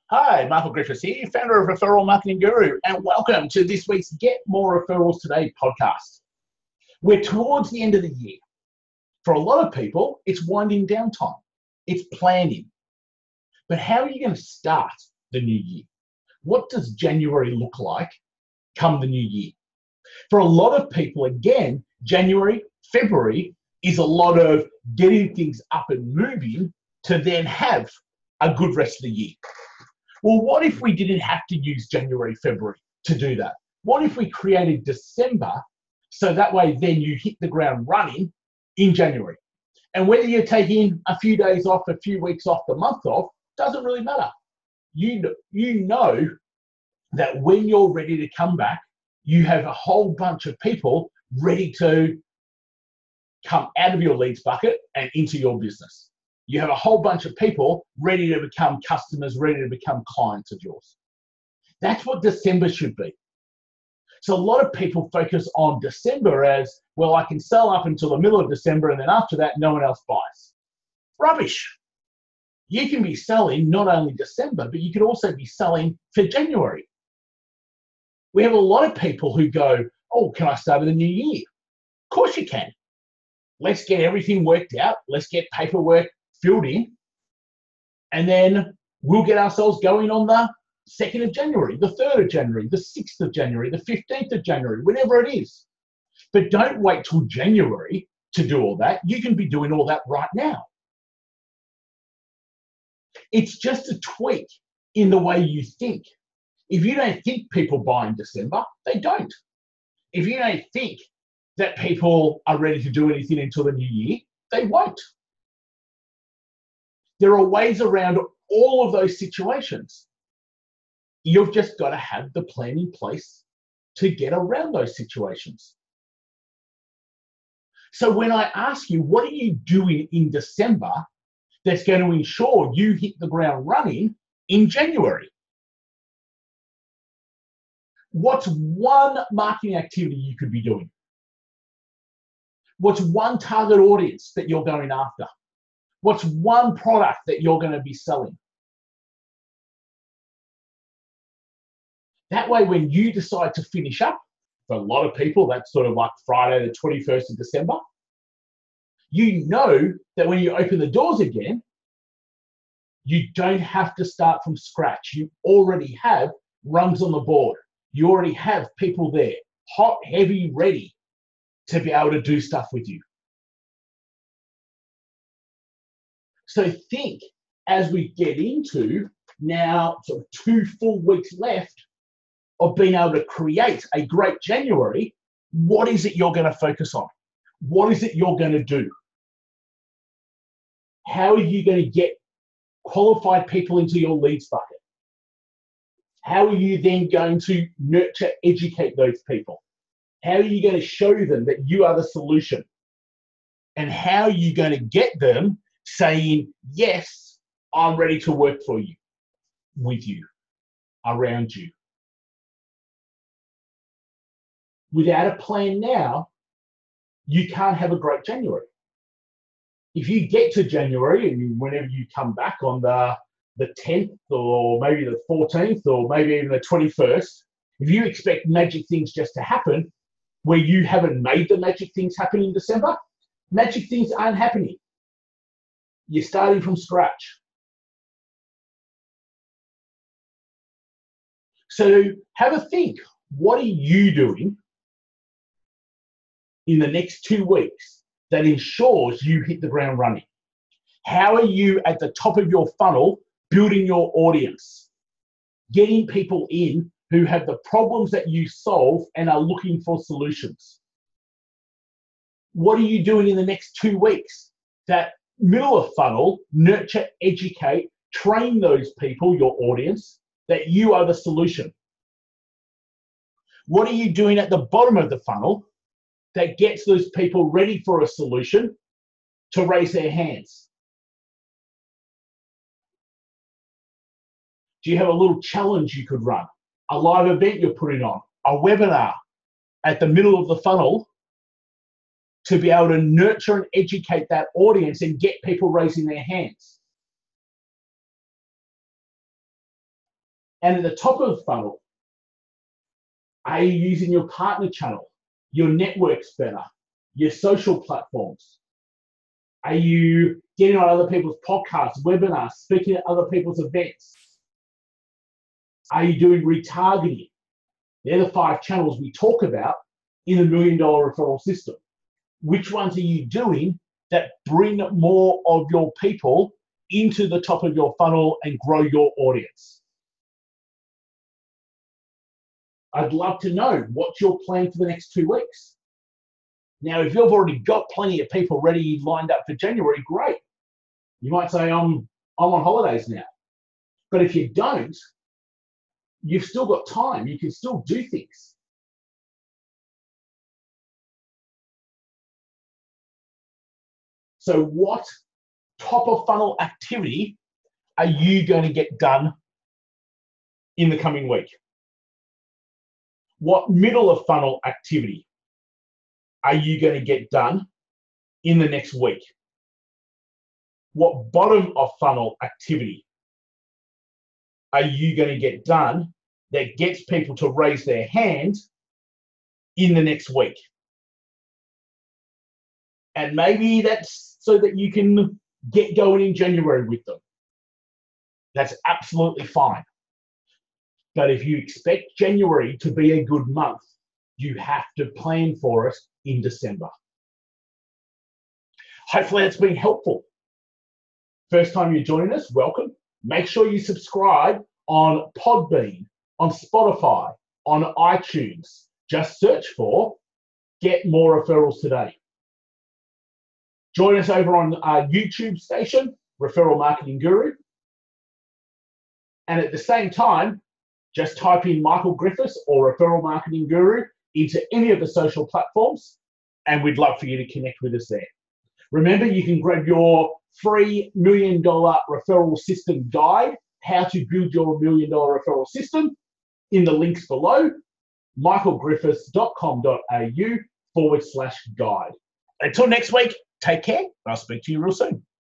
Hi, Michael Griffiths here, founder of Referral Marketing Guru, and welcome to this week's Get More Referrals Today podcast. We're towards the end of the year. For a lot of people, it's winding down time. It's planning. But how are you going to start the new year? What does January look like come the new year? For a lot of people, again, January, February is a lot of getting things up and moving to then have a good rest of the year. Well, what if we didn't have to use January, February to do that? What if we created December so that way then you hit the ground running in January? And whether you're taking a few days off, a few weeks off, the month off, doesn't really matter. You know that when you're ready to come back, you have a whole bunch of people ready to come out of your leads bucket and into your business. You have a whole bunch of people ready to become customers, ready to become clients of yours. That's what December should be. So a lot of people focus on December as, well, I can sell up until the middle of December and then after that, no one else buys. Rubbish. You can be selling not only December, but you can also be selling for January. We have a lot of people who go, oh, can I start in the new year? Of course you can. Let's get everything worked out. Let's get paperwork filled in, and then we'll get ourselves going on the 2nd of January, the 3rd of January, the 6th of January, the 15th of January, whenever it is. But don't wait till January to do all that. You can be doing all that right now. It's just a tweak in the way you think. If you don't think people buy in December, they don't. If you don't think that people are ready to do anything until the new year, they won't. There are ways around all of those situations. You've just got to have the plan in place to get around those situations. So when I ask you, what are you doing in December that's going to ensure you hit the ground running in January? What's one marketing activity you could be doing? What's one target audience that you're going after? What's one product that you're going to be selling? That way, when you decide to finish up, for a lot of people, that's sort of like Friday, the 21st of December, you know that when you open the doors again, you don't have to start from scratch. You already have rungs on the board. You already have people there, hot, heavy, ready to be able to do stuff with you. So think, as we get into now sort of 2 full weeks left of being able to create a great January, what is it you're going to focus on? What is it you're going to do? How are you going to get qualified people into your leads bucket? How are you then going to nurture, educate those people? How are you going to show them that you are the solution? And how are you going to get them saying, yes, I'm ready to work for you, with you, around you? Without a plan now, you can't have a great January. If you get to January and whenever you come back on the 10th or maybe the 14th or maybe even the 21st, if you expect magic things just to happen where you haven't made the magic things happen in December, magic things aren't happening. You're starting from scratch. So have a think. What are you doing in the next 2 weeks that ensures you hit the ground running? How are you at the top of your funnel building your audience? Getting people in who have the problems that you solve and are looking for solutions. What are you doing in the next 2 weeks that middle of funnel, nurture, educate, train those people, your audience, that you are the solution? What are you doing at the bottom of the funnel that gets those people ready for a solution to raise their hands? Do you have a little challenge you could run? A live event you're putting on? A webinar at the middle of the funnel to be able to nurture and educate that audience and get people raising their hands? And at the top of the funnel, are you using your partner channel, your networks better, your social platforms? Are you getting on other people's podcasts, webinars, speaking at other people's events? Are you doing retargeting? They're the 5 channels we talk about in the $1 Million Referral System. Which ones are you doing that bring more of your people into the top of your funnel and grow your audience? I'd love to know what's your plan for the next 2 weeks. Now, if you've already got plenty of people ready lined up for January, great. You might say, I'm on holidays now. But if you don't, you've still got time. You can still do things. So what top of funnel activity are you going to get done in the coming week? What middle of funnel activity are you going to get done in the next week? What bottom of funnel activity are you going to get done that gets people to raise their hand in the next week? And maybe that's so that you can get going in January with them. That's absolutely fine. But if you expect January to be a good month, you have to plan for it in December. Hopefully that's been helpful. First time you're joining us, welcome. Make sure you subscribe on Podbean, on Spotify, on iTunes. Just search for Get More Referrals Today. Join us over on our YouTube station, Referral Marketing Guru. And at the same time, just type in Michael Griffiths or Referral Marketing Guru into any of the social platforms, and we'd love for you to connect with us there. Remember, you can grab your free $1 Million Referral System guide, how to build your $1 Million Referral System, in the links below, michaelgriffiths.com.au/guide. Until next week, take care. I'll speak to you real soon.